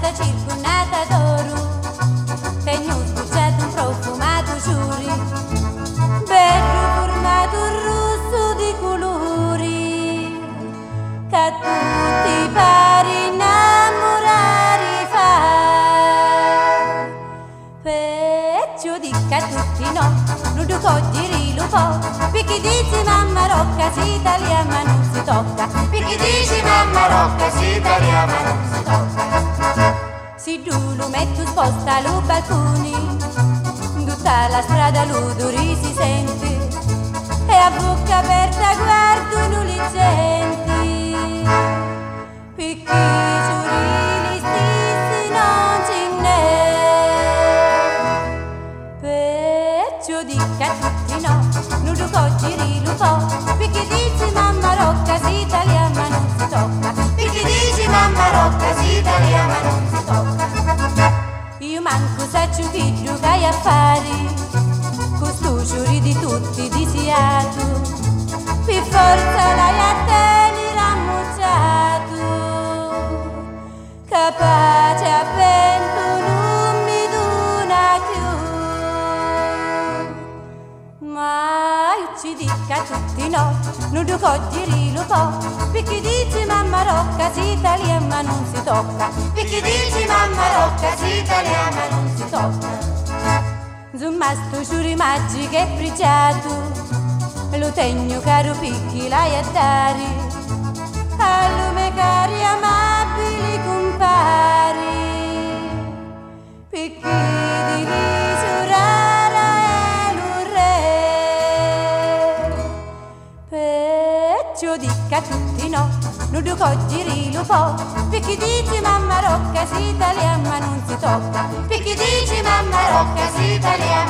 casa circondata d'oro, tegno sbucciato un profumato ciuri, bello formato rosso di colori, che a tutti pare innamorare fa. Peggio di che a tutti no, non lo cogliere lo può, perché dice mamma rocca si italiana ma non si tocca, perché dice mamma rocca si italiana ma non si tocca. Si tu lo metto sposta lo balcone, tutta la strada l'odore si sente, e a bocca aperta guardano le genti, perché giurini stessi non ce n'è. Peggio di che a tutti no, non lo cogliere lo può, perché dice mamma rocca si italiana ma non si tocca, perché dice mamma rocca si italiana ma non si tocca. Io manco saccio un figlio che hai a fare, questo giuri di tutti disiato, per forza l'hai a tenere ammucciato, capace a vento non mi dona più. Ma io ci dica a tutti no, non lo cogliere lo può, perché dice mamma rocca si italiana ma non si tocca, perché dice mamma rocca si italiana ma non si tocca. Insomma sto giuri magico e pregiato, lo tegno caro picchi l'hai a dare, allo me cari amabili compari, perché di risurara è lo re. Peggio di che a tutti no, non lo cogliere lo può, perché dice mamma rocca si italiana ma non si tocca, perché dice mamma rocca si italiana